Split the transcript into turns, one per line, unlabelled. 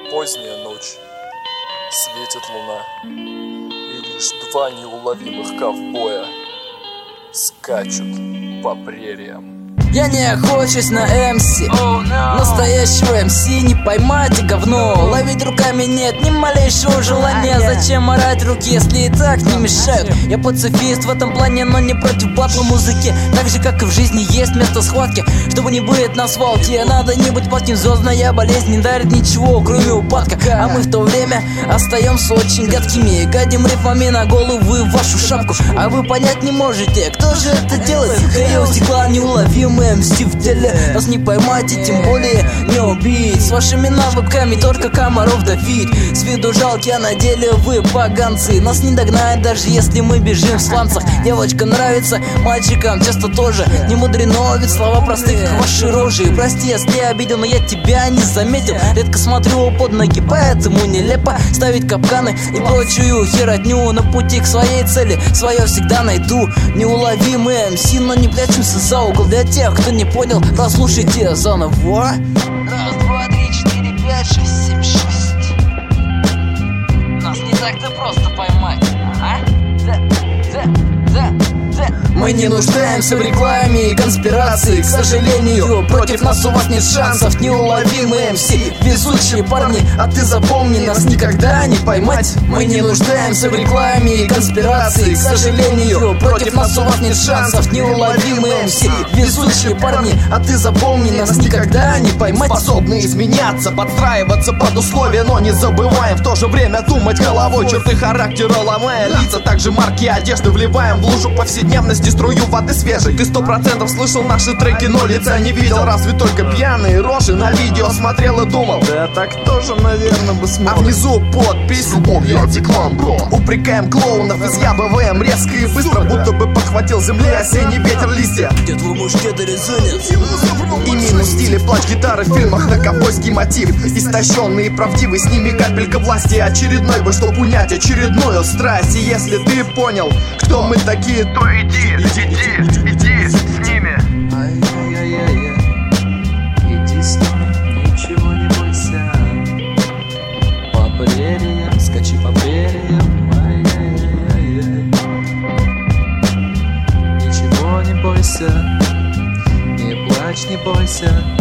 Поздняя ночь, светит луна, и лишь два неуловимых ковбоя скачут по прериям.
Я не охочусь на МС, настоящего МС не поймать и говно. Ловить руками нет ни малейшего желания. Зачем орать руки, если и так не мешают? Я пацифист в этом плане, но не против батла музыки. Так же, как и в жизни есть место схватки. Чтобы не быть на свалке, надо не быть плохим. Звездная болезнь не дарит ничего, кроме упадка. А мы в то время остаемся очень гадкими. Гадим рифмами на голову и вашу шапку. А вы понять не можете, кто же это делает? Харео стекла неуловимые МС в теле. Нас не поймать и тем более не убить. С вашими навыками только комаров давить. С виду жалки, а на деле вы поганцы. Нас не догнать, даже если мы бежим в сланцах. Девочка нравится мальчикам часто тоже. Не мудрено, ведь слова простых, как ваши рожи. Прости, если я обидел, но я тебя не заметил. Редко смотрю под ноги, поэтому нелепо ставить капканы и прочую херотню. На пути к своей цели свое всегда найду. Неуловимые МС, но не прячемся за угол. Для тех, кто не понял, прослушайте заново. Раз, два, три, четыре, пять, шесть, семь, шесть. Нас не так-то просто поймать. Ага. Мы не нуждаемся в рекламе и конспирации. К сожалению, против нас у вас нет шансов. Неуловимые МС, везучие парни. А ты запомни, нас никогда не поймать. Мы не нуждаемся в рекламе и конспирации. К сожалению, против нас у вас нет шансов. Неуловимые МС, везучие парни. А ты запомни, нас никогда не поймать.
Способны изменяться, подстраиваться под условия, но не забываем в то же время думать головой. Черты характера ломая лица, также марки одежды вливаем в лужу повседневности струю воды свежей. Ты 100% слышал наши треки, но лица не видел. Разве только пьяные рожи на видео смотрел и думал: да так тоже, наверное, бы смог. А внизу подпись: я Деклан, бро. Упрекаем клоунов из ЯБВМ резко и быстро, будто бы подхватил земли осенний ветер листья.
Где твой мушкет резонит?
И минус стиле плач гитары в фильмах на ковбойский мотив. Истощенный и правдивый, с ними капелька власти. Очередной бы, чтоб унять очередную страсть. И если ты понял, кто мы такие, то иди с ними.
Иди с ними, ничего не бойся. По прериям, скачи по прериям. Ничего не бойся, не плачь, не бойся.